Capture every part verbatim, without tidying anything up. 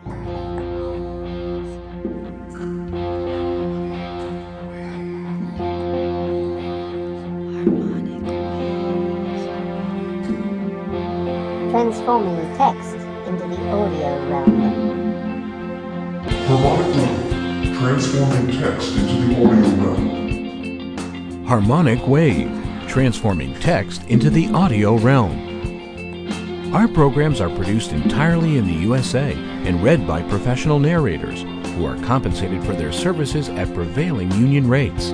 Transforming text into the audio realm. Harmonic Wave, transforming text into the audio realm. Harmonic Wave, transforming text into the audio realm. Our programs are produced entirely in the U S A and read by professional narrators who are compensated for their services at prevailing union rates.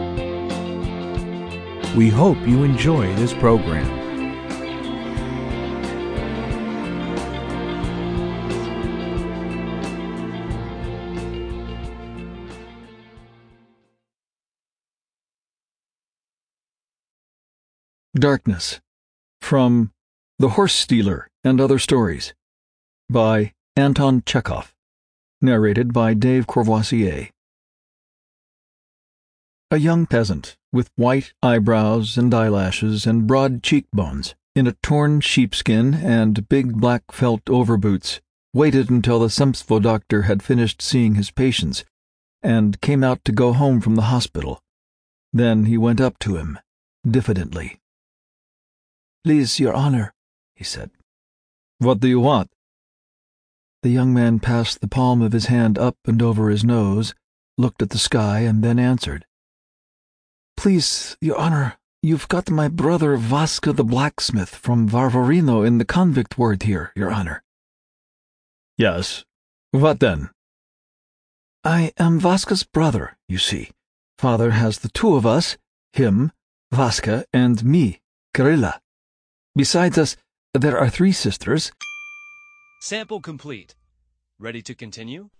We hope you enjoy this program. Darkness, from The Horse Stealer and Other Stories, by Anton Chekhov, narrated by Dave Courvoisier. A young peasant, with white eyebrows and eyelashes and broad cheekbones, in a torn sheepskin and big black felt overboots, waited until the Semstvo doctor had finished seeing his patients and came out to go home from the hospital. Then he went up to him, diffidently. "Please, Your Honor," he said. "What do you want?" The young man passed the palm of his hand up and over his nose, looked at the sky, and then answered. "Please, Your Honor, you've got my brother Vaska the blacksmith from Varvarino in the convict ward here, Your Honor." "Yes. What then?" "I am Vaska's brother, you see. Father has the two of us, him, Vaska, and me, Kirilla. Besides us, there are three sisters." Sample complete. Ready to continue?